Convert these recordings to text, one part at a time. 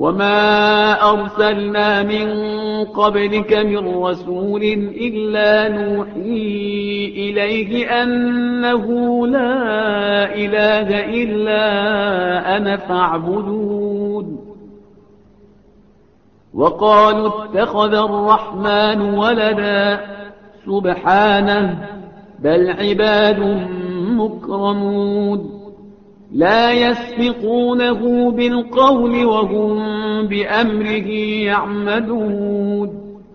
وما أرسلنا من قبلك من رسول إلا نوحي إليه أنه لا إله إلا أنا فاعبدون وقالوا اتخذ الرحمن ولدا سبحانه بل عباد مكرمون لا يسبقونه بالقول وهم بأمره يعملون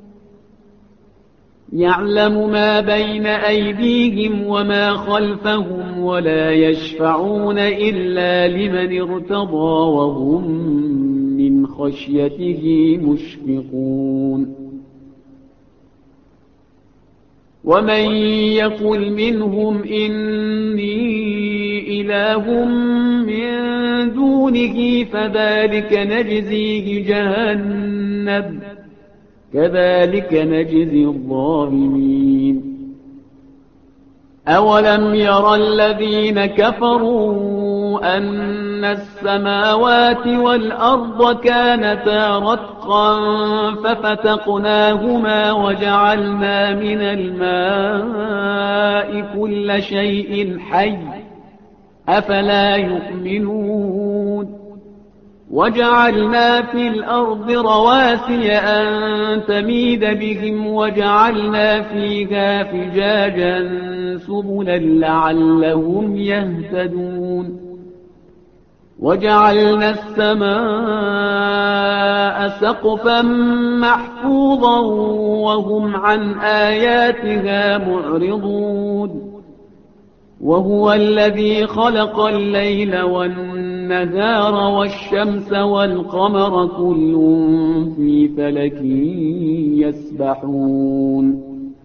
يعلم ما بين أيديهم وما خلفهم ولا يشفعون إلا لمن ارتضى وهم من خشيته مشفقون ومن يقل منهم إني إله من دونه فذلك نجزيه جهنم كذلك نجزي الظالمين أولم يرى الذين كفروا أن السماوات والأرض كانتا رتقا ففتقناهما وجعلنا من الماء كل شيء حي أفلا يؤمنون وجعلنا في الأرض رواسي أن تميد بهم وجعلنا فيها فجاجا سبلا لعلهم يهتدون وجعلنا السماء سقفا محفوظا وهم عن آياتها معرضون وهو الذي خلق الليل والنهار والشمس والقمر كل في فلك يسبحون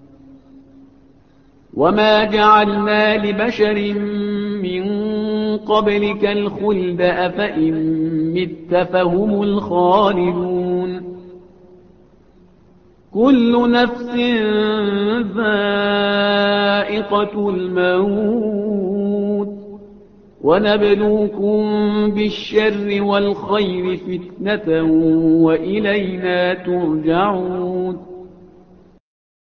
وما جعلنا لبشر من قبلك الخلد أفإن مت فهم الخالدون كل نفس ذائقة الموت ونبلوكم بالشر والخير فتنة وإلينا ترجعون